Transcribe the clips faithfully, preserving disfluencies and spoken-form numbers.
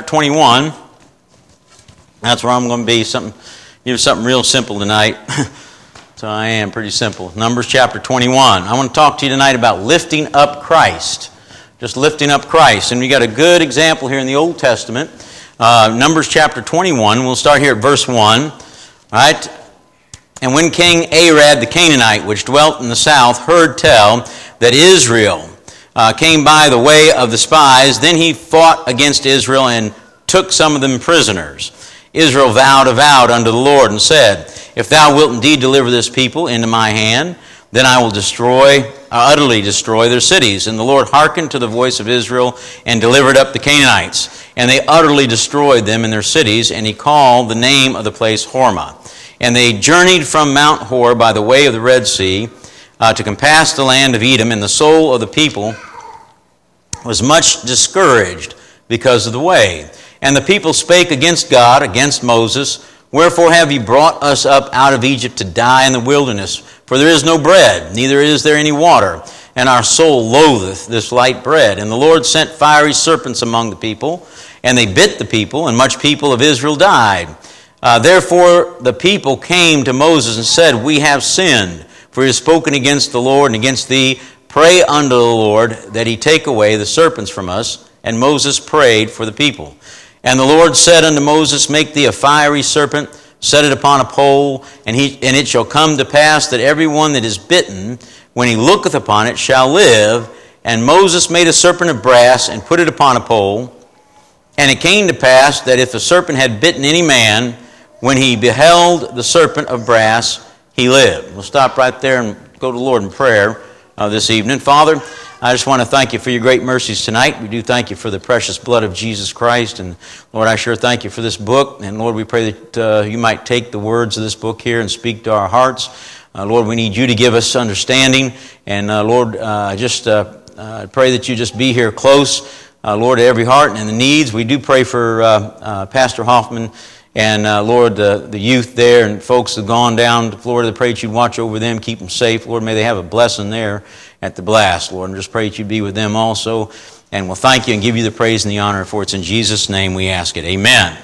twenty-one. That's where I'm going to be. Something, you know, something real simple tonight. So I am pretty simple. Numbers chapter twenty-one. I want to talk to you tonight about lifting up Christ. Just lifting up Christ. And we got a good example here in the Old Testament. Uh, Numbers chapter twenty-one. We'll start here at verse one. All right. And when King Arad the Canaanite, which dwelt in the south, heard tell that Israel uh, came by the way of the spies, then he fought against Israel and took some of them prisoners. Israel vowed a vow unto the Lord and said, If thou wilt indeed deliver this people into my hand, then I will destroy, uh, utterly destroy their cities. And the Lord hearkened to the voice of Israel and delivered up the Canaanites. And they utterly destroyed them in their cities, and he called the name of the place Hormah. And they journeyed from Mount Hor by the way of the Red Sea uh, to compass the land of Edom, and the soul of the people was much discouraged because of the way. And the people spake against God, against Moses, Wherefore have ye brought us up out of Egypt to die in the wilderness? For there is no bread, neither is there any water, and our soul loatheth this light bread. And the Lord sent fiery serpents among the people, and they bit the people, and much people of Israel died. Uh, therefore the people came to Moses and said, We have sinned, for he has spoken against the Lord and against thee. Pray unto the Lord that he take away the serpents from us. And Moses prayed for the people. And the Lord said unto Moses, Make thee a fiery serpent, set it upon a pole, and he and it shall come to pass that every one that is bitten, when he looketh upon it, shall live. And Moses made a serpent of brass, and put it upon a pole. And it came to pass that if the serpent had bitten any man, when he beheld the serpent of brass, he lived. We'll stop right there and go to the Lord in prayer uh, this evening. Father, I just want to thank you for your great mercies tonight. We do thank you for the precious blood of Jesus Christ. And Lord, I sure thank you for this book. And Lord, we pray that uh, you might take the words of this book here and speak to our hearts. Uh, Lord, we need you to give us understanding. And uh, Lord, uh, I just uh, uh, pray that you just be here close, uh, Lord, to every heart and the needs. We do pray for uh, uh, Pastor Hoffman and uh, Lord, the, the youth there and folks that have gone down to Florida. Pray that you'd watch over them, keep them safe. Lord, may they have a blessing there at the blast, Lord. And just pray that you'd be with them also. And we'll thank you and give you the praise and the honor, for it's in Jesus' name we ask it. Amen.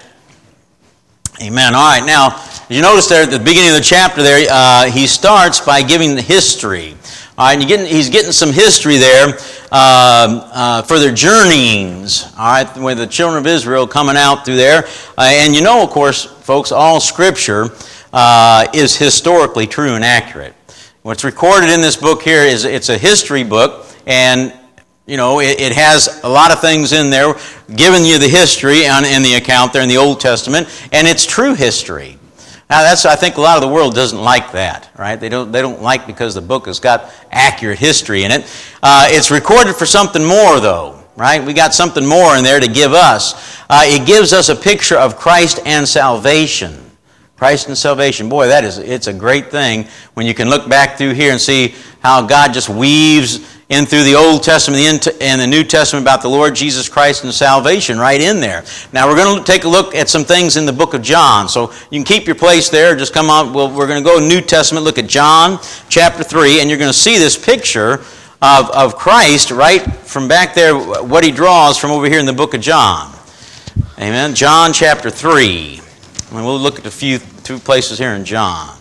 Amen. All right, now, as you notice there at the beginning of the chapter there, uh, he starts by giving the history. All right, and getting, he's getting some history there uh, uh, for their journeyings, all right, with the children of Israel coming out through there. Uh, and you know, of course, folks, all Scripture uh, is historically true and accurate. What's recorded in this book here is it's a history book, and you know it, it has a lot of things in there, giving you the history on, in the account there in the Old Testament, and it's true history. Now, that's I think a lot of the world doesn't like that, right? They don't they don't like because the book has got accurate history in it. Uh, it's recorded for something more, though, right? We got something more in there to give us. Uh, it gives us a picture of Christ and salvation. Christ and salvation. Boy, that is, it's a great thing when you can look back through here and see how God just weaves in through the Old Testament and the New Testament about the Lord Jesus Christ and salvation right in there. Now, we're going to take a look at some things in the book of John. So you can keep your place there. Just come on. Well, we're going to go to New Testament, look at John chapter three, and you're going to see this picture of, of Christ right from back there, what he draws from over here in the book of John. Amen. John chapter three. And we'll look at a few two places here in John.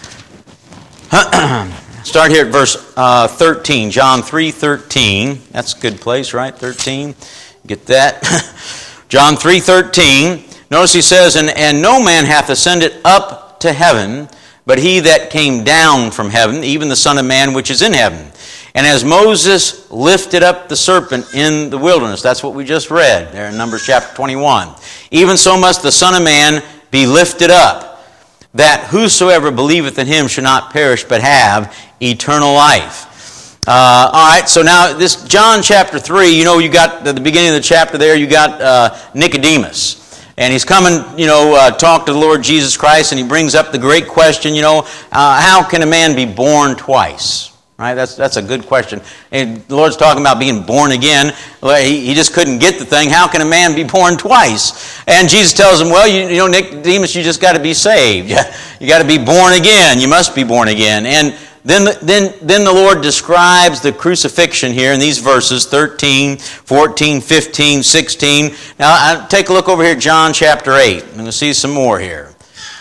Start here at verse uh, thirteen, John three thirteen. That's a good place, right? thirteen. Get that? John three thirteen. Notice he says, and, and no man hath ascended up to heaven, but he that came down from heaven, even the Son of Man which is in heaven. And as Moses lifted up the serpent in the wilderness, that's what we just read there in Numbers chapter twenty-one. Even so must the Son of Man be lifted up, that whosoever believeth in him should not perish, but have eternal life. Uh, all right, so now this John chapter three, you know, you got at the beginning of the chapter there, you got uh, Nicodemus. And he's coming, you know, uh, talk to the Lord Jesus Christ, and he brings up the great question, you know, uh, how can a man be born twice? Right? That's that's a good question. And the Lord's talking about being born again. He, he just couldn't get the thing. How can a man be born twice? And Jesus tells him, well, you, you know, Nicodemus, you just got to be saved. You got to be born again. You must be born again. And then, the, then, then the Lord describes the crucifixion here in these verses, thirteen, fourteen, fifteen, sixteen. Now, I, take a look over here at John chapter eight. I'm going to see some more here.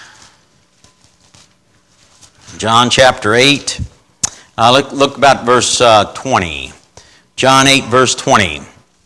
John chapter eight. Uh, look, look about verse uh, twenty. John eight, verse twenty.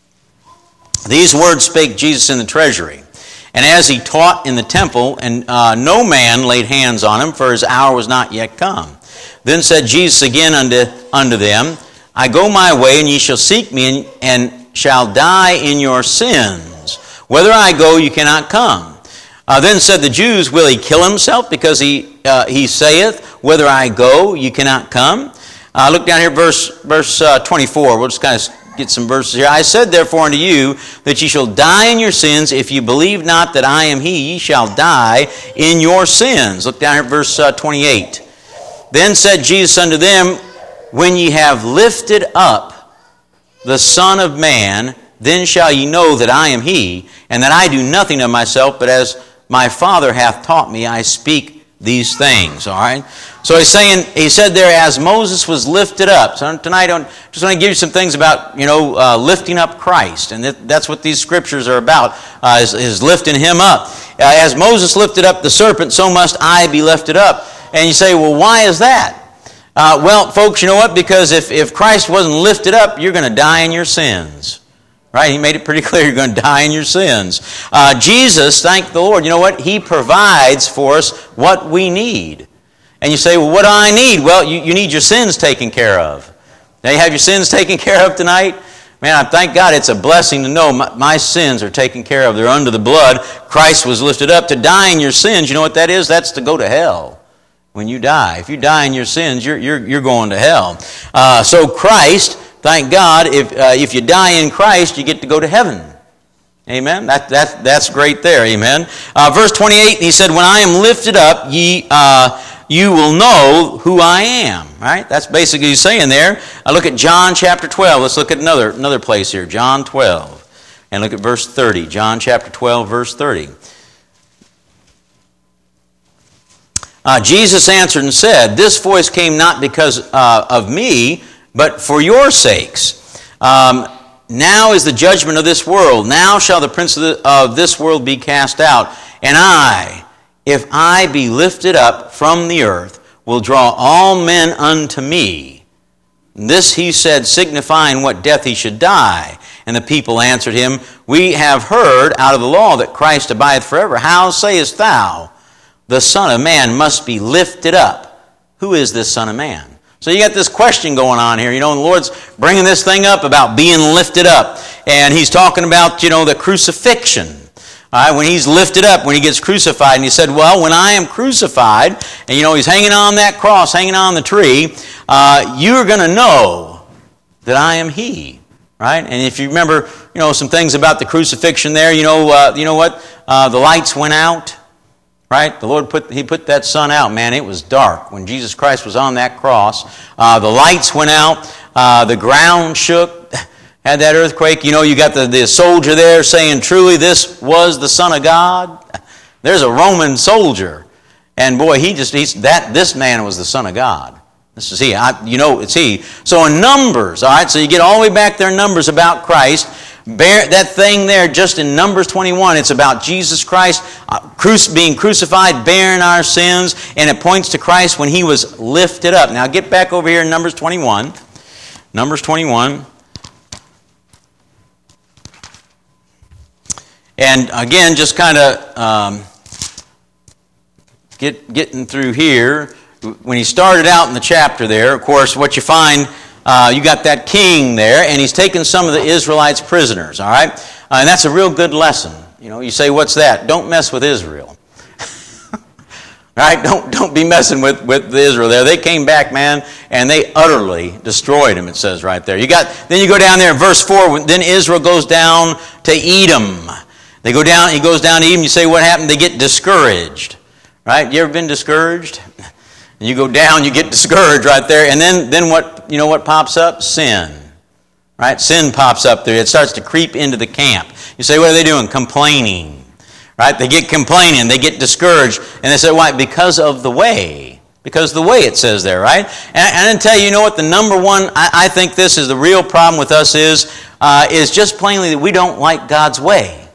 These words spake Jesus in the treasury. And as he taught in the temple, and uh, no man laid hands on him, for his hour was not yet come. Then said Jesus again unto, unto them, I go my way, and ye shall seek me, and, and shall die in your sins. Whither I go, you cannot come. Uh, then said the Jews, will he kill himself, because he uh, he saith, whither I go, you cannot come? Uh, look down here, verse verse uh, twenty-four. We'll just kind of get some verses here. I said therefore unto you that ye shall die in your sins. If you believe not that I am he, ye shall die in your sins. Look down here at verse uh, twenty-eight. Then said Jesus unto them, when ye have lifted up the Son of Man, then shall ye know that I am he, and that I do nothing of myself, but as my Father hath taught me, I speak these things. All right? So he's saying, he said there, as Moses was lifted up. So tonight I just want to give you some things about, you know, uh, lifting up Christ. And that, that's what these scriptures are about, uh, is, is lifting him up. Uh, as Moses lifted up the serpent, so must I be lifted up. And you say, well, why is that? Uh, well, folks, you know what? Because if, if Christ wasn't lifted up, you're going to die in your sins. Right? He made it pretty clear you're going to die in your sins. Uh, Jesus, thank the Lord, you know what? He provides for us what we need. And you say, well, what do I need? Well, you, you need your sins taken care of. Now you have your sins taken care of tonight? Man, I thank God it's a blessing to know my, my sins are taken care of. They're under the blood. Christ was lifted up. To die in your sins, you know what that is? That's to go to hell when you die. If you die in your sins, you're, you're, you're going to hell. Uh, so Christ... Thank God, if uh, if you die in Christ, you get to go to heaven. Amen? That, that, that's great there, amen? Uh, verse twenty-eight, he said, when I am lifted up, ye uh, you will know who I am. Right? That's basically he's saying there. I look at John chapter twelve. Let's look at another, another place here. John twelve. And look at verse thirty. John chapter twelve, verse thirty. Uh, Jesus answered and said, this voice came not because uh, of me, but for your sakes. Um, now is the judgment of this world. Now shall the prince of, the, of this world be cast out. And I, if I be lifted up from the earth, will draw all men unto me. And this he said, signifying what death he should die. And the people answered him, we have heard out of the law that Christ abideth forever. How sayest thou, the Son of Man must be lifted up? Who is this Son of Man? So you got this question going on here, you know, and the Lord's bringing this thing up about being lifted up. And he's talking about, you know, the crucifixion. All right, when he's lifted up, when he gets crucified. And he said, well, when I am crucified, and, you know, he's hanging on that cross, hanging on the tree, uh, you're going to know that I am he. Right? And if you remember, you know, some things about the crucifixion there, you know, uh, you know what? Uh, the lights went out. Right? The Lord put, he put that sun out, man. It was dark when Jesus Christ was on that cross. Uh, the lights went out. Uh, the ground shook. Had that earthquake. You know, you got the, the soldier there saying, truly this was the Son of God. There's a Roman soldier. And boy, he just, he's, that, this man was the Son of God. This is he. I, you know, it's he. So in Numbers, all right, so you get all the way back there in Numbers about Christ. Bear, that thing there just in Numbers twenty-one, it's about Jesus Christ uh, cru- being crucified, bearing our sins, and it points to Christ when he was lifted up. Now get back over here in Numbers twenty-one. Numbers twenty-one. And again, just kind of um, get, getting through here. When he started out in the chapter there, of course, what you find... Uh, you got that king there, and he's taken some of the Israelites prisoners, all right? Uh, and that's a real good lesson. You know, you say, what's that? Don't mess with Israel. Right? Don't don't be messing with, with the Israel there. They came back, man, and they utterly destroyed him, it says right there. You got Then you go down there in verse four, then Israel goes down to Edom. They go down, he goes down to Edom, you say, what happened? They get discouraged. Right? You ever been discouraged? And you go down, you get discouraged right there, and then, then what, you know what pops up? Sin. Right? Sin pops up there. It starts to creep into the camp. You say, what are they doing? Complaining. Right? They get complaining, they get discouraged, and they say, why? Because of the way. Because the way it says there, right? And, and I tell you, you know what the number one, I, I think this is the real problem with us is, uh, is just plainly that we don't like God's way.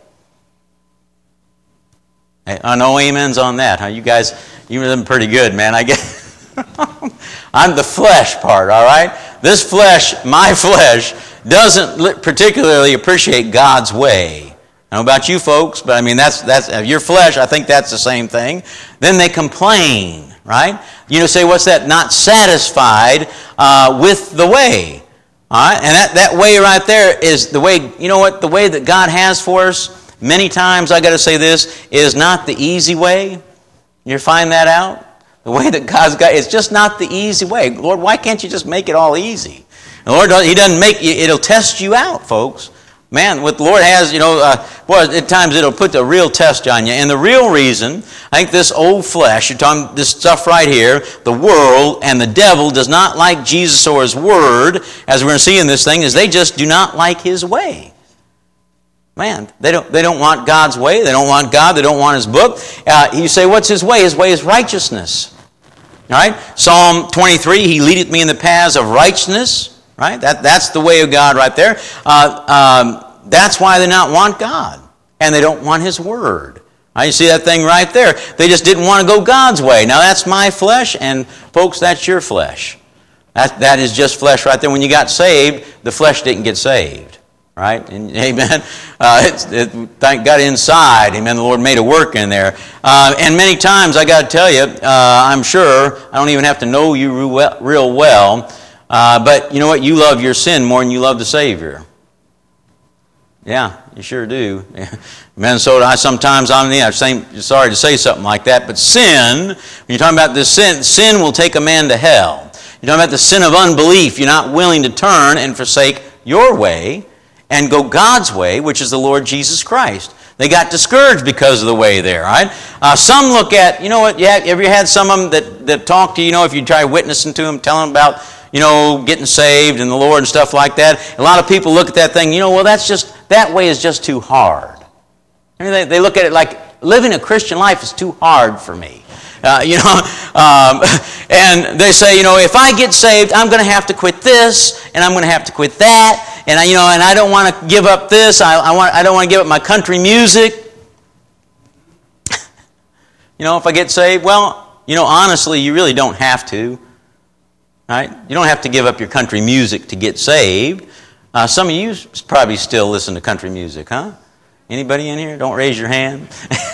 I know amens on that. Huh? You guys, you've been pretty good, man. I guess I'm the flesh part, all right? This flesh, my flesh, doesn't particularly appreciate God's way. I don't know about you folks, but I mean, that's that's your flesh, I think that's the same thing. Then they complain, right? You know, say, what's that? Not satisfied uh, with the way. All right? And that, that way right there is the way, you know what? The way that God has for us, many times, I got to say this, is not the easy way. You find that out? The way that God's got, it's just not the easy way. Lord, why can't you just make it all easy? The Lord, He doesn't make, it'll test you out, folks. Man, what the Lord has, you know, uh, well, at times it'll put a real test on you. And the real reason, I think this old flesh, you're talking this stuff right here, the world and the devil does not like Jesus or His Word, as we're going to see in this thing, is they just do not like His way. Man, they don't, they don't want God's way. They don't want God. They don't want His book. Uh, you say, what's His way? His way is righteousness. All right? Psalm twenty-three, He leadeth me in the paths of righteousness. Right? That, that's the way of God right there. Uh, um, that's why they not want God. And they don't want His Word. Right? You see that thing right there? They just didn't want to go God's way. Now that's my flesh, and folks, that's your flesh. That, that is just flesh right there. When you got saved, the flesh didn't get saved. Right? And, amen. Uh, it's, it, thank God inside. Amen. The Lord made a work in there. Uh, and many times, I got to tell you, uh, I'm sure, I don't even have to know you real, real well, Uh, but you know what? You love your sin more than you love the Savior. Yeah, you sure do. Man, so I sometimes, I'm yeah, sorry to say something like that, but sin, when you're talking about this sin, sin will take a man to hell. You're talking about the sin of unbelief. You're not willing to turn and forsake your way and go God's way, which is the Lord Jesus Christ. They got discouraged because of the way there, right? Uh, some look at, you know what, yeah, have you had some of them that, that talk to you, you know, if you try witnessing to them, telling them about, you know, getting saved and the Lord and stuff like that. A lot of people look at that thing, you know, well, that's just, that way is just too hard. I mean, they, they look at it like, living a Christian life is too hard for me. Uh, you know, um, and they say, you know, if I get saved, I'm going to have to quit this, and I'm going to have to quit that, and I, you know, and I don't want to give up this. I, I want, I don't want to give up my country music. You know, if I get saved, well, you know, honestly, you really don't have to. Right? You don't have to give up your country music to get saved. Uh, some of you probably still listen to country music, huh? Anybody in here? Don't raise your hand.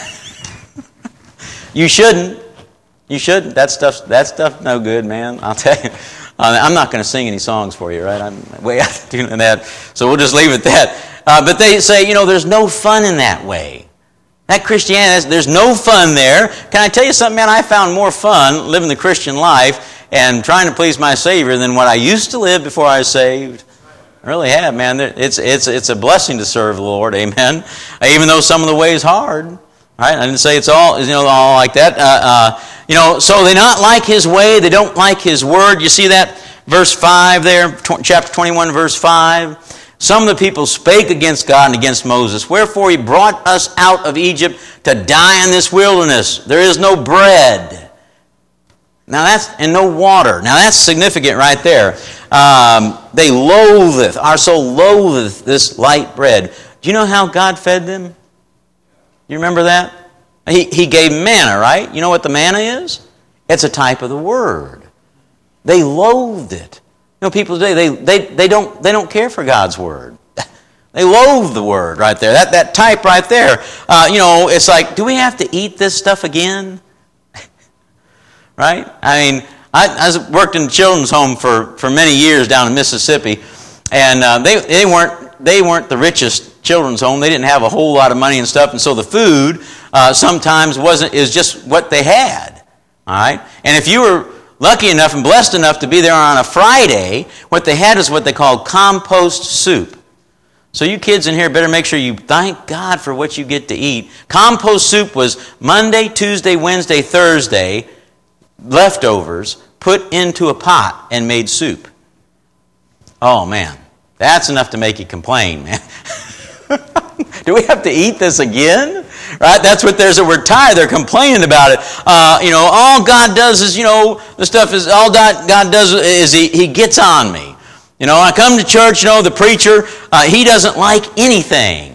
You shouldn't. You shouldn't. That stuff's, that stuff's no good, man. I'll tell you. Uh, I'm not going to sing any songs for you, right? I'm way out of doing that. So we'll just leave it at that. Uh, but they say, you know, there's no fun in that way. That Christianity, there's no fun there. Can I tell you something, man? I found more fun living the Christian life and trying to please my Savior than what I used to live before I was saved. I really have, man. It's it's it's a blessing to serve the Lord, amen. Even though some of the way is hard, right? I didn't say it's all you know all like that. Uh, uh, you know, so they not like His way. They don't like His Word. You see that verse five there, chapter twenty-one, verse five. Some of the people spake against God and against Moses. Wherefore He brought us out of Egypt to die in this wilderness. There is no bread. Now that's, and no water. Now that's significant right there. Um, they loatheth, our soul loatheth this light bread. Do you know how God fed them? You remember that? He, he gave manna, right? You know what the manna is? It's a type of the Word. They loathed it. You know, people today, they, they, they, don't, they don't care for God's Word. They loathe the Word right there. That, that type right there. Uh, you know, it's like, do we have to eat this stuff again? Right? I mean, I, I worked in a children's home for, for many years down in Mississippi, and uh, they they weren't they weren't the richest children's home. They didn't have a whole lot of money and stuff, and so the food uh, sometimes wasn't is just what they had. All right, and if you were lucky enough and blessed enough to be there on a Friday, what they had is what they called compost soup. So you kids in here better make sure you thank God for what you get to eat. Compost soup was Monday, Tuesday, Wednesday, Thursday. Leftovers put into a pot and made soup. Oh man, that's enough to make you complain, man. Do we have to eat this again? Right? That's what there's. We're tired. They're complaining about it. Uh, you know, all God does is, you know, the stuff is, all God, God does is he, he gets on me. You know, I come to church, you know, the preacher, uh, he doesn't like anything.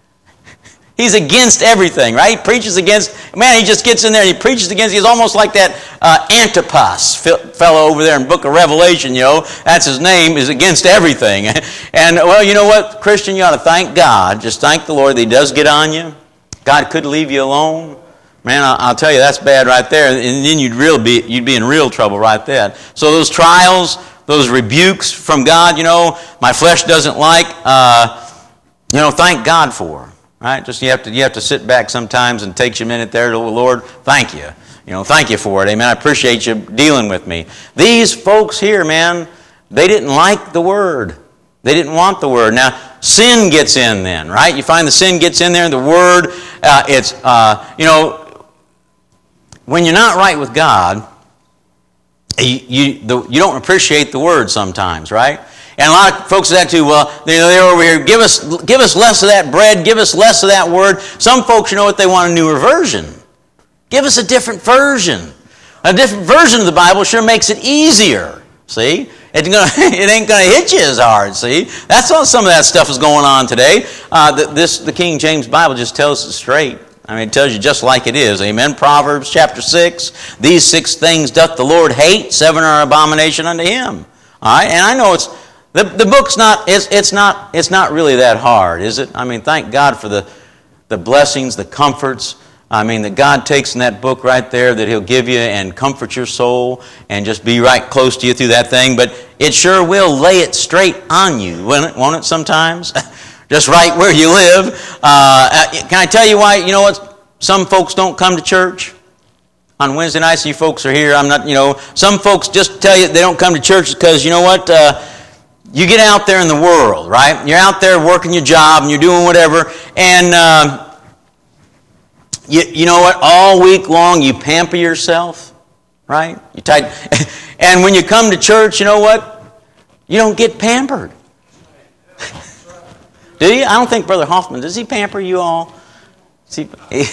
He's against everything, right? He preaches against, man, he just gets in there and he preaches against, he's almost like that uh, Antipas fellow over there in Book of Revelation, you know, that's his name, is against everything. And, well, you know what, Christian, you ought to thank God, just thank the Lord that he does get on you. God could leave you alone. Man, I'll, I'll tell you, that's bad right there, and then you'd, real be, you'd be in real trouble right there. So those trials, those rebukes from God, you know, my flesh doesn't like, uh, you know, thank God for. Right? Just you have to you have to sit back sometimes and take you a minute there to the Lord. Thank you. You know, thank you for it. Amen. I appreciate you dealing with me. These folks here, man, they didn't like the word. They didn't want the word. Now, sin gets in then, right? You find the sin gets in there and the word, uh, it's, uh, you know, when you're not right with God, you, you, the, you don't appreciate the word sometimes, right? And a lot of folks say that too, well, they're over here, give us, give us less of that bread, give us less of that word. Some folks, you know what, they want a newer version. Give us a different version. A different version of the Bible sure makes it easier, see? It's gonna, it ain't going to hit you as hard, see? That's all some of that stuff is going on today. Uh, the, this, the King James Bible just tells it straight. I mean, it tells you just like it is. Amen. Proverbs chapter six, these six things doth the Lord hate, seven are an abomination unto him. All right, and I know it's, The, the book's not, it's, it's not, it's not really that hard, is it? I mean, thank God for the, the blessings, the comforts, I mean, that God takes in that book right there that he'll give you and comfort your soul and just be right close to you through that thing. But it sure will lay it straight on you, won't it, won't it sometimes? Just right where you live. Uh, can I tell you why, you know what, some folks don't come to church? On Wednesday nights, you folks are here, I'm not, you know, some folks just tell you they don't come to church because, you know what, uh, you get out there in the world, right? You're out there working your job and you're doing whatever, and uh, you, you know what? All week long you pamper yourself, right? You tight, and when you come to church, you know what? You don't get pampered. Do you? I don't think Brother Hoffman, does he pamper you all? He,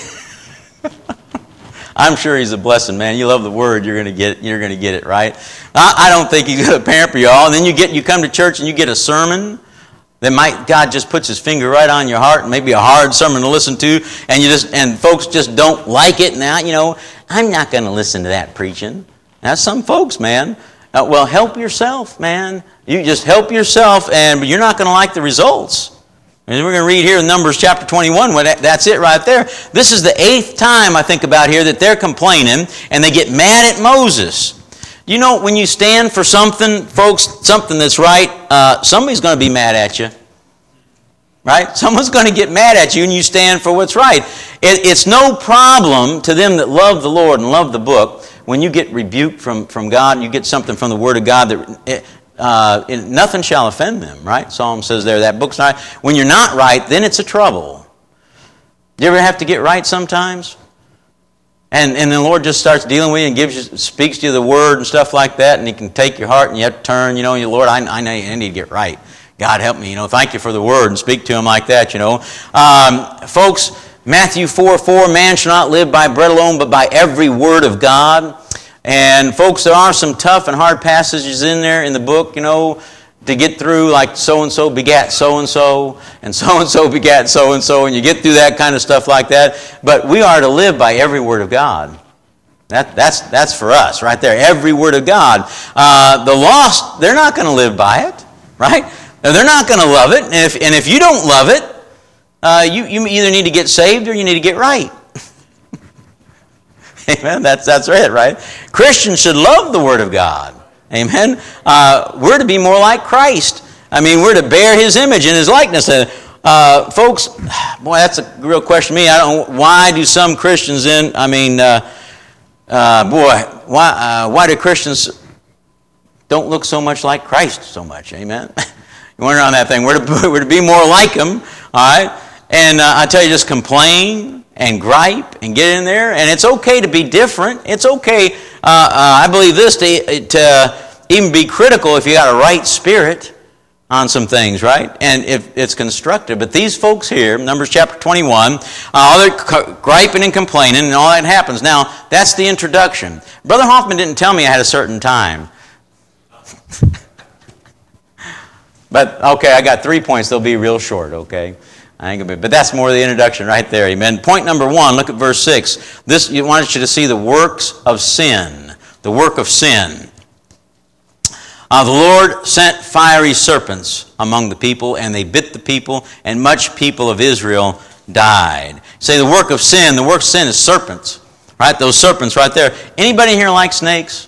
I'm sure he's a blessing, man. You love the word, you're going to get you're going to get it, right? I, I don't think he's going to pamper you all. And then you get you come to church and you get a sermon that might God just puts his finger right on your heart, and maybe a hard sermon to listen to, and you just and folks just don't like it. Now, you know, I'm not going to listen to that preaching. Now, some folks, man, uh, well, help yourself, man. You just help yourself, and you're not going to like the results. And we're going to read here in Numbers chapter twenty-one. Well, that's it right there. This is the eighth time I think about here that they're complaining and they get mad at Moses. You know, when you stand for something, folks, something that's right, uh, somebody's going to be mad at you. Right? Someone's going to get mad at you and you stand for what's right. It, it's no problem to them that love the Lord and love the book when you get rebuked from, from God, you get something from the Word of God that... It, Uh, nothing shall offend them, right? Psalm says there, that book's not... When you're not right, then it's a trouble. You ever have to get right sometimes? And and the Lord just starts dealing with you and gives you, speaks to you the word and stuff like that, and he can take your heart and you have to turn, you know, you Lord, I, I know I need to get right. God help me, you know, thank you for the word, and speak to him like that, you know. Um, folks, Matthew four four, man shall not live by bread alone, but by every word of God. And folks, there are some tough and hard passages in there in the book, you know, to get through, like so-and-so begat so-and-so, and so-and-so begat so-and-so, and you get through that kind of stuff like that. But we are to live by every word of God. That, that's, that's for us right there, every word of God. Uh, the lost, they're not going to live by it, right? They're not going to love it. And if, and if you don't love it, uh, you, you either need to get saved or you need to get right. Amen. That's that's it, right? Christians should love the Word of God. Amen. Uh, we're to be more like Christ. I mean, we're to bear His image and His likeness. Uh, uh, folks, boy, that's a real question to me. I don't. Why do some Christians in? I mean, uh, uh, boy, why uh, why do Christians don't look so much like Christ so much? Amen. You wonder on that thing. We're to we're to be more like Him. All right. And uh, I tell you, just complain and gripe and get in there, and it's okay to be different. It's okay, uh, uh, I believe this, to, to even be critical if you got a right spirit. on some things, right? And if it's constructive. But these folks here, Numbers chapter twenty-one, uh, they're griping and complaining and all that happens. Now, that's the introduction. Brother Hoffman didn't tell me I had a certain time. But, okay, I got three points. They'll be real short, okay? I ain't gonna be, but that's more the introduction right there, amen. Point number one, look at verse six. This, I wanted you to see the works of sin. The work of sin. Uh, the Lord sent fiery serpents among the people, and they bit the people, and much people of Israel died. Say the work of sin, the work of sin is serpents. Right? Those serpents right there. Anybody here like snakes?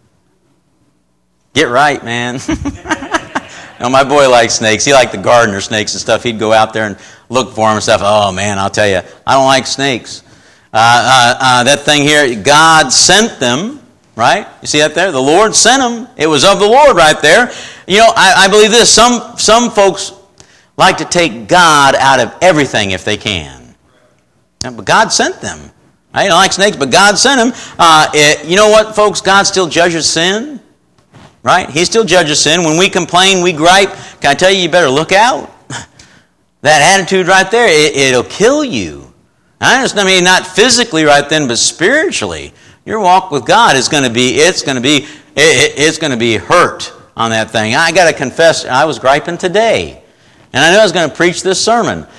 Get right, man. No, my boy likes snakes. He liked the gardener snakes and stuff. He'd go out there and look for them and stuff. Oh, man, I'll tell you, I don't like snakes. Uh, uh, uh, that thing here, God sent them, right? You see that there? The Lord sent them. It was of the Lord right there. You know, I, I believe this. Some, some folks like to take God out of everything if they can. But God sent them. I don't like snakes, but God sent them. Uh, it, you know what, folks? God still judges sin. Right? He still judges sin. When we complain, we gripe. Can I tell you, you better look out? That attitude right there, it, it'll kill you. I understand, I mean, not physically right then, but spiritually. Your walk with God is going to be, it's going to be, it, it, it's going to be hurt on that thing. I got to confess, I was griping today. And I knew I was going to preach this sermon.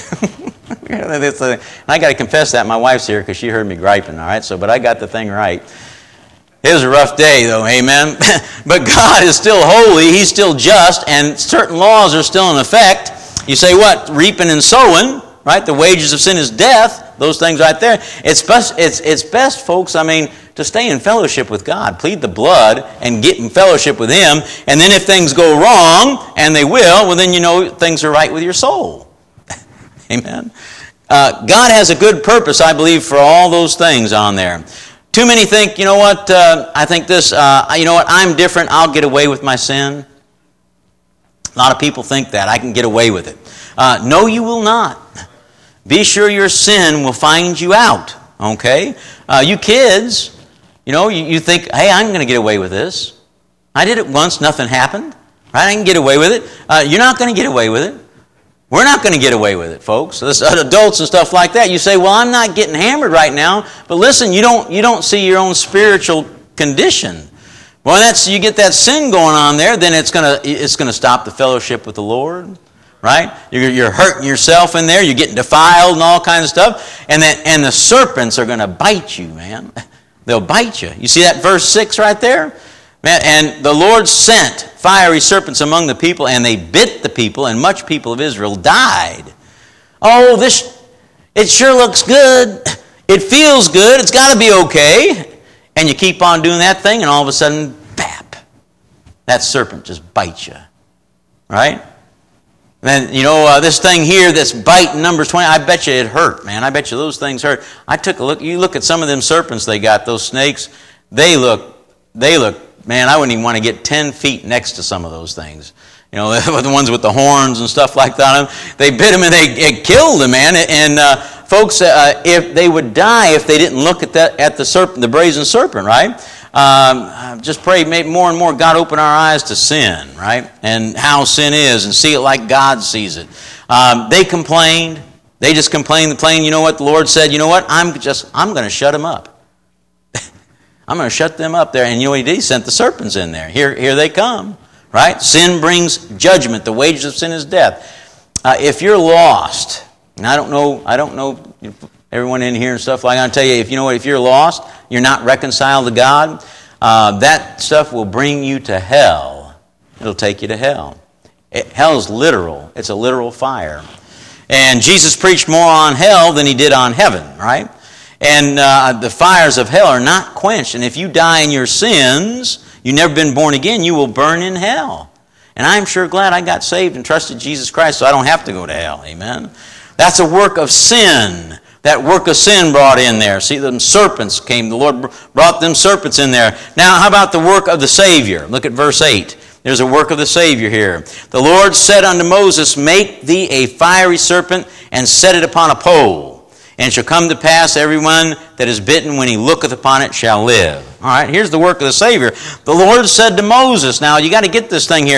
I got to confess that. My wife's here because she heard me griping, all right? So, but I got the thing right. It was a rough day, though, amen? But God is still holy, He's still just, and certain laws are still in effect. You say what? Reaping and sowing, right? The wages of sin is death. Those things right there. It's best, it's, it's best, folks, I mean, to stay in fellowship with God. Plead the blood and get in fellowship with Him. And then if things go wrong, and they will, well, then you know things are right with your soul. Amen? Uh, God has a good purpose, I believe, for all those things on there. Too many think, you know what, uh, I think this, uh, you know what, I'm different, I'll get away with my sin. A lot of people think that, I can get away with it. Uh, no, you will not. Be sure your sin will find you out, okay? Uh, you kids, you know, you, you think, hey, I'm going to get away with this. I did it once, nothing happened, right? I can get away with it. Uh, you're not going to get away with it. We're not going to get away with it, folks. This, adults and stuff like that. You say, well, I'm not getting hammered right now. But listen, you don't you don't see your own spiritual condition. Well, that's you get that sin going on there, then it's gonna it's gonna stop the fellowship with the Lord, right? You're, you're hurting yourself in there. You're getting defiled and all kinds of stuff. And then and the serpents are going to bite you, man. They'll bite you. You see that verse six right there? Man, and the Lord sent fiery serpents among the people, and they bit the people, and much people of Israel died. Oh, this, it sure looks good. It feels good. It's got to be okay. And you keep on doing that thing, and all of a sudden, bap, that serpent just bites you. Right? And then, you know, uh, this thing here that's biting Numbers twenty, I bet you it hurt, man. I bet you those things hurt. I took a look. You look at some of them serpents they got, those snakes, they look, they look, man, I wouldn't even want to get ten feet next to some of those things. You know, the ones with the horns and stuff like that. They bit him and they it killed him, man. And uh, folks, uh, if they would die if they didn't look at that at the serpent, the brazen serpent, right? Um, just pray, maybe more and more God open our eyes to sin, right? And how sin is, and see it like God sees it. Um, they complained. They just complained. Complained. You know what? The Lord said, you know what? I'm just I'm going to shut them up. I'm going to shut them up there. And you know what he did? He sent the serpents in there. Here, here they come. Right? Sin brings judgment. The wages of sin is death. Uh, if you're lost, and I don't know, I don't know everyone in here and stuff like that, I'll tell you, if you know what, if you're lost, you're not reconciled to God, uh, that stuff will bring you to hell. It'll take you to hell. It, hell is literal. It's a literal fire. And Jesus preached more on hell than he did on heaven, right? And uh, the fires of hell are not quenched. And if you die in your sins, you've never been born again, you will burn in hell. And I'm sure glad I got saved and trusted Jesus Christ so I don't have to go to hell. Amen? That's a work of sin. That work of sin brought in there. See, them serpents came. The Lord brought them serpents in there. Now, how about the work of the Savior? Look at verse eight. There's a work of the Savior here. The Lord said unto Moses, make thee a fiery serpent and set it upon a pole. And it shall come to pass, everyone that is bitten, when he looketh upon it, shall live. All right, here's the work of the Savior. The Lord said to Moses, now you got to get this thing here.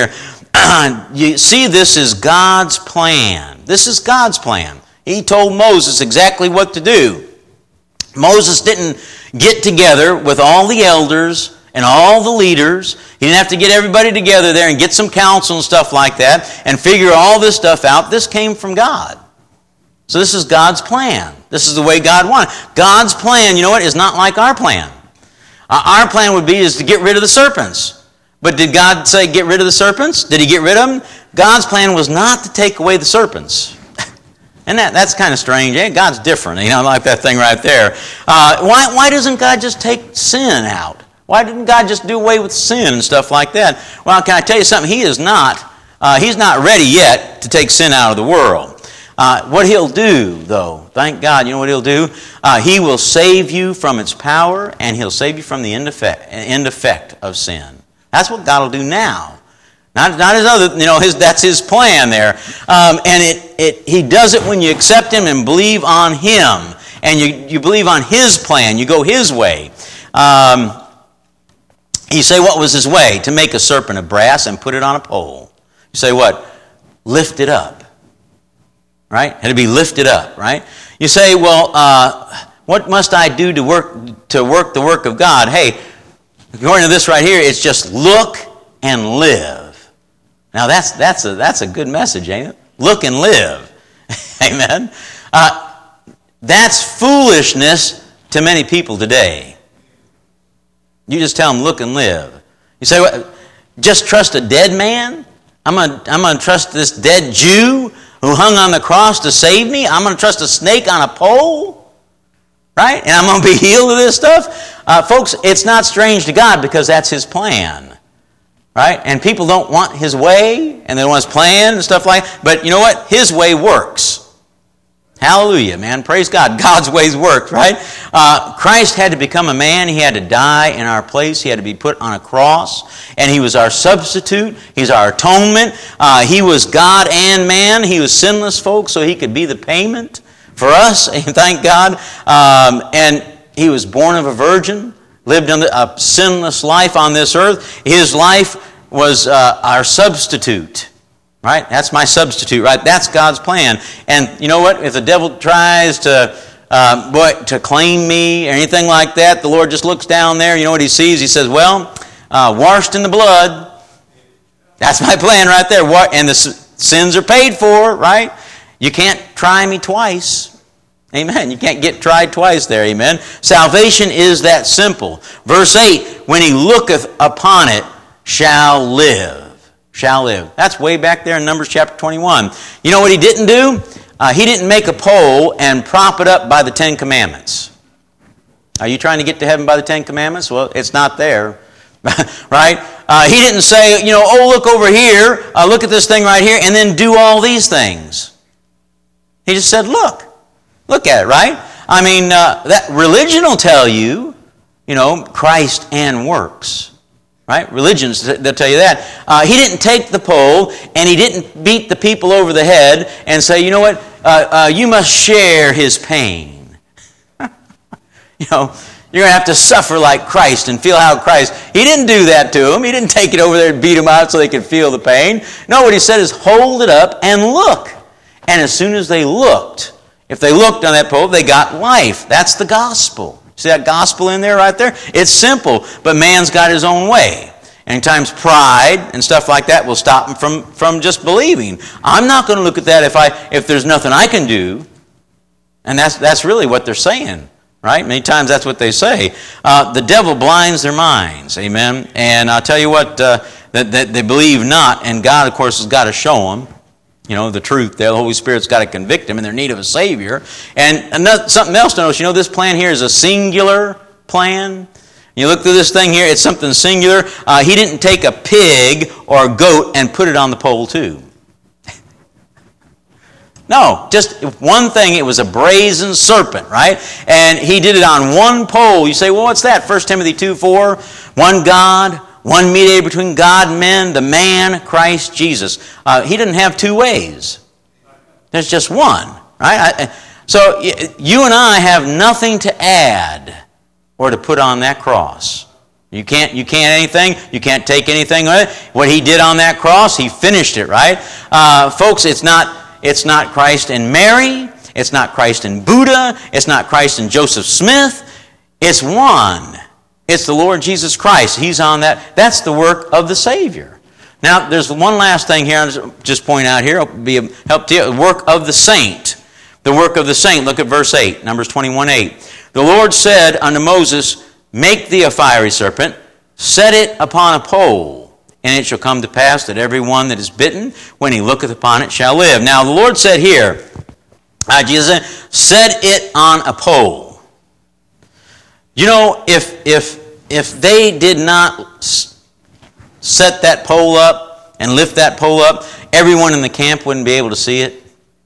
you see, this is God's plan. This is God's plan. He told Moses exactly what to do. Moses didn't get together with all the elders and all the leaders. He didn't have to get everybody together there and get some counsel and stuff like that and figure all this stuff out. This came from God. So this is God's plan. This is the way God wanted. God's plan, you know what, is not like our plan. Uh, our plan would be is to get rid of the serpents. But did God say get rid of the serpents? Did He get rid of them? God's plan was not to take away the serpents. And that, that's kind of strange. Eh? God's different. You know, like that thing right there. Uh, why, why doesn't God just take sin out? Why didn't God just do away with sin and stuff like that? Well, can I tell you something? He is not, uh, He's not ready yet to take sin out of the world. Uh, what He'll do, though, thank God, you know what He'll do? Uh, he will save you from its power, and He'll save you from the end effect, end effect of sin. That's what God will do now. Not, not His other, you know, his, that's His plan there. Um, and it, it, He does it when you accept Him and believe on Him. And you, you believe on His plan. You go His way. Um, you say, what was His way? To make a serpent of brass and put it on a pole. You say, what? Lift it up. Right? Had to be lifted up, right? You say, well, uh, what must I do to work to work the work of God? Hey, according to this right here, it's just look and live. Now that's that's a that's a good message, ain't it? Look and live. Amen. Uh, that's foolishness to many people today. You just tell them look and live. You say, what? Just trust a dead man? I'm gonna I'm gonna trust this dead Jew who hung on the cross to save me? I'm going to trust a snake on a pole? Right? And I'm going to be healed of this stuff? Uh, folks, it's not strange to God because that's His plan. Right? And people don't want His way, and they don't want His plan and stuff like that. But you know what? His way works. Hallelujah, man. Praise God. God's ways work, right? Uh, Christ had to become a man. He had to die in our place. He had to be put on a cross. And He was our substitute. He's our atonement. Uh, he was God and man. He was sinless, folks, so He could be the payment for us. Thank God. Um, and He was born of a virgin, lived a sinless life on this earth. His life was uh, our substitute. Right? That's my substitute, right? That's God's plan. And you know what? If the devil tries to uh, boy, to claim me or anything like that, the Lord just looks down there. You know what He sees? He says, well, uh, washed in the blood. That's my plan right there. And the sins are paid for, right? You can't try me twice. Amen. You can't get tried twice there. Amen. Salvation is that simple. Verse eight, when he looketh upon it, shall live. Shall live. That's way back there in Numbers chapter twenty-one. You know what He didn't do? Uh, he didn't make a pole and prop it up by the Ten Commandments. Are you trying to get to heaven by the Ten Commandments? Well, it's not there. Right? Uh, he didn't say, you know, oh, look over here, uh, look at this thing right here, and then do all these things. He just said, look. Look at it, right? I mean, uh, that religion will tell you, you know, Christ and works. Right? Religions, they'll tell you that. Uh, he didn't take the pole and He didn't beat the people over the head and say, you know what, uh, uh, you must share His pain. You know, you're going to have to suffer like Christ and feel how Christ... He didn't do that to them. He didn't take it over there and beat them out so they could feel the pain. No, what He said is hold it up and look. And as soon as they looked, if they looked on that pole, they got life. That's the gospel. See that gospel in there right there? It's simple, but man's got his own way. And times pride and stuff like that will stop him from, from just believing. I'm not going to look at that if I if there's nothing I can do. And that's that's really what they're saying, right? Many times that's what they say. Uh, the devil blinds their minds, amen? And I'll tell you what, uh, that, that they believe not, and God, of course, has got to show them. You know, the truth there. The Holy Spirit's got to convict them in their need of a Savior. And another, something else to notice, you know, this plan here is a singular plan. You look through this thing here, it's something singular. Uh, he didn't take a pig or a goat and put it on the pole too. No, just one thing. It was a brazen serpent, right? And He did it on one pole. You say, well, what's that? First Timothy two four, one God, one mediator between God and men, the man, Christ Jesus. Uh, he didn't have two ways. There's just one, right? I, so you and I have nothing to add or to put on that cross. You can't, you can't anything. You can't take anything with it. What he did on that cross, he finished it, right? Uh, folks, it's not, it's not Christ and Mary. It's not Christ and Buddha. It's not Christ and Joseph Smith. It's one. It's the Lord Jesus Christ. He's on that. That's the work of the Savior. Now, there's one last thing here I'll just point out here. It'll be a help to you. The work of the saint. The work of the saint. Look at verse eight, Numbers twenty-one eight. The Lord said unto Moses, make thee a fiery serpent, set it upon a pole, and it shall come to pass that every one that is bitten, when he looketh upon it, shall live. Now the Lord said here, uh, Jesus said, set it on a pole. You know, if if if they did not set that pole up and lift that pole up, everyone in the camp wouldn't be able to see it.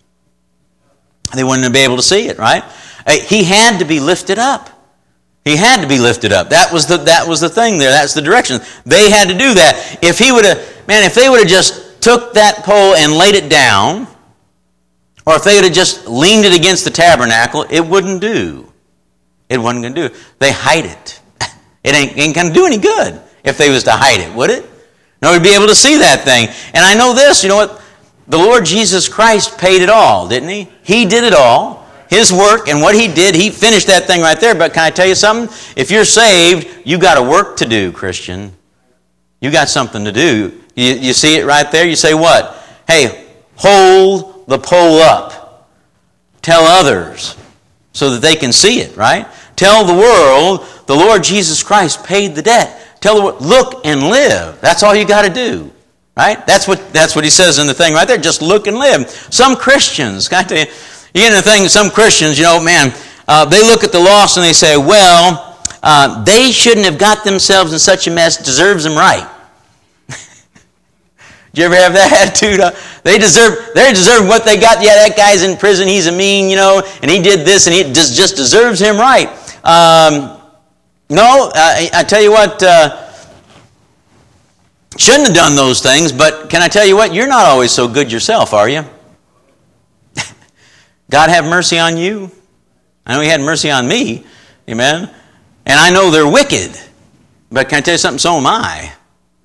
They wouldn't be able to see it, right? He had to be lifted up. He had to be lifted up. That was the that was the thing there. That's the direction. They had to do that. If he would have, man, if they would have just took that pole and laid it down, or if they would have just leaned it against the tabernacle, it wouldn't do. It wasn't going to do. They hide it. It ain't, ain't going to do any good if they was to hide it, would it? No, we'd be able to see that thing. And I know this, you know what? The Lord Jesus Christ paid it all, didn't he? He did it all. His work and what he did, he finished that thing right there. But can I tell you something? If you're saved, you got a work to do, Christian. You got something to do. You, you see it right there? You say what? Hey, hold the pole up. Tell others so that they can see it, right? Tell the world the Lord Jesus Christ paid the debt. Tell the world, look and live. That's all you got to do, right? That's what that's what he says in the thing right there. Just look and live. Some Christians, can I tell you, you get in the thing, some Christians, you know, man, uh, they look at the lost and they say, well, uh, they shouldn't have got themselves in such a mess, deserves them right. Did you ever have that attitude? Uh, they deserve they deserve what they got. Yeah, that guy's in prison, he's a mean, you know, and he did this and he just, just deserves him right. Um, no, uh, I, I tell you what, uh, shouldn't have done those things, but can I tell you what? You're not always so good yourself, are you? God have mercy on you. I know he had mercy on me. Amen. And I know they're wicked. But can I tell you something? So am I.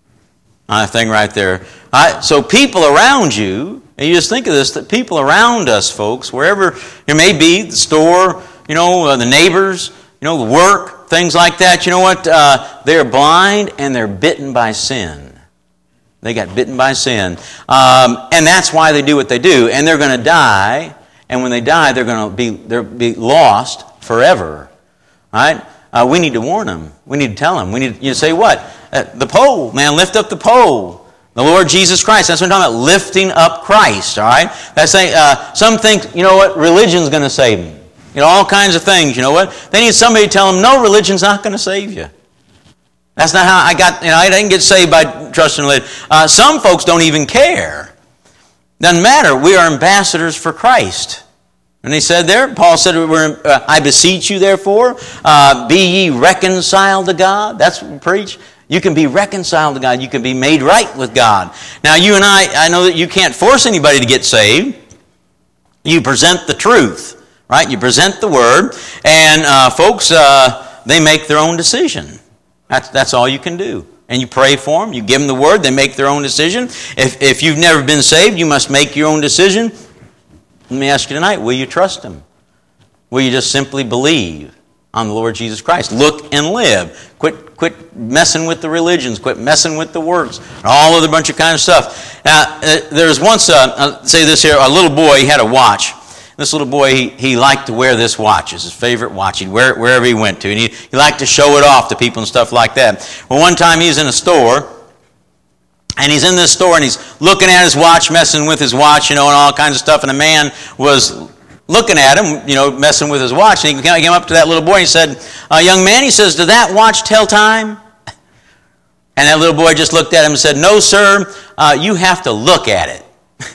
On a thing right there. I, so people around you, and you just think of this, that people around us, folks, wherever it may be, the store, you know, uh, the neighbors, you know, the work, things like that, you know what? Uh, they're blind and they're bitten by sin. They got bitten by sin. Um, and that's why they do what they do. And they're going to die. And when they die, they're going to be they're be lost forever. All right? Uh, we need to warn them. We need to tell them. We need you to say what? Uh, the pole, man, lift up the pole. The Lord Jesus Christ. That's what I'm talking about. Lifting up Christ. All right? That's saying uh, some think, you know what? Religion's going to save them. You know, all kinds of things. You know what? They need somebody to tell them, no, religion's not going to save you. That's not how I got. You know, I didn't get saved by trusting religion. Uh, some folks don't even care. Doesn't matter. We are ambassadors for Christ. And he said there, Paul said, we're, uh, I beseech you therefore, uh, be ye reconciled to God. That's what we preach. You can be reconciled to God. You can be made right with God. Now you and I, I know that you can't force anybody to get saved. You present the truth, right? You present the Word. And uh, folks, uh, they make their own decision. That's, that's all you can do. And you pray for them. You give them the Word. They make their own decision. If, if you've never been saved, you must make your own decision. Let me ask you tonight, will you trust Him? Will you just simply believe on the Lord Jesus Christ? Look and live. Quit quit messing with the religions. Quit messing with the works. All other bunch of kind of stuff. Now, uh, there was once, uh, I'll say this here, a little boy, he had a watch. This little boy, he, he liked to wear this watch. It's his favorite watch. He'd wear it wherever he went to. And he, he liked to show it off to people and stuff like that. Well, one time he was in a store, and he's in this store, and he's looking at his watch, messing with his watch, you know, and all kinds of stuff. And a man was looking at him, you know, messing with his watch. And he came up to that little boy and he said, uh, young man, he says, does that watch tell time? And that little boy just looked at him and said, no, sir, uh, you have to look at it.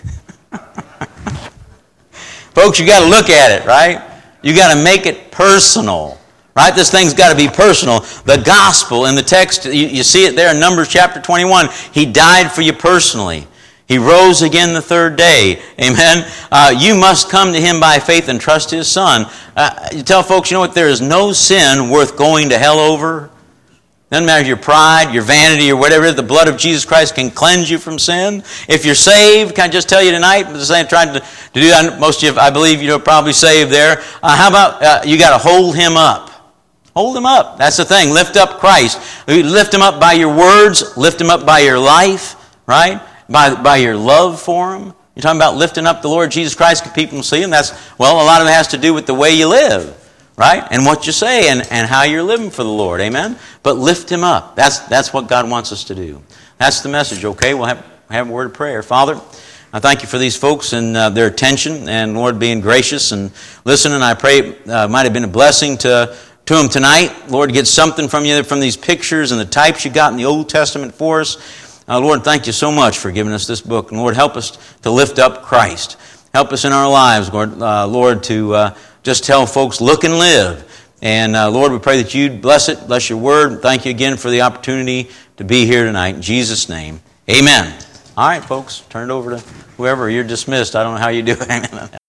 Folks, you got to look at it, right? You got to make it personal. Right? This thing's got to be personal. The gospel in the text, you, you see it there in Numbers chapter twenty-one. He died for you personally. He rose again the third day. Amen? Uh, you must come to Him by faith and trust His Son. Uh, you tell folks, you know what? There is no sin worth going to hell over. Doesn't matter your pride, your vanity, or whatever. The blood of Jesus Christ can cleanse you from sin. If you're saved, can I just tell you tonight, I'm trying to, to do that. Most of you, I believe, you're probably saved there. Uh, how about uh, you got to hold him up? Hold him up. That's the thing. Lift up Christ. Lift him up by your words. Lift him up by your life, right? By, by your love for him. You're talking about lifting up the Lord Jesus Christ. Can people see him? That's, well, a lot of it has to do with the way you live. Right? And what you say and, and how you're living for the Lord. Amen? But lift him up. That's that's what God wants us to do. That's the message. Okay, we'll have, have a word of prayer. Father, I thank you for these folks and uh, their attention and, Lord, being gracious and listening. I pray it uh, might have been a blessing to, to them tonight. Lord, get something from you from these pictures and the types you got in the Old Testament for us. Uh, Lord, thank you so much for giving us this book. And, Lord, help us to lift up Christ. Help us in our lives, Lord, uh, Lord to... Uh, Just tell folks, look and live. And uh, Lord, we pray that you'd bless it, bless your word. Thank you again for the opportunity to be here tonight. In Jesus' name, amen. All right, folks, turn it over to whoever. You're dismissed. I don't know how you do it.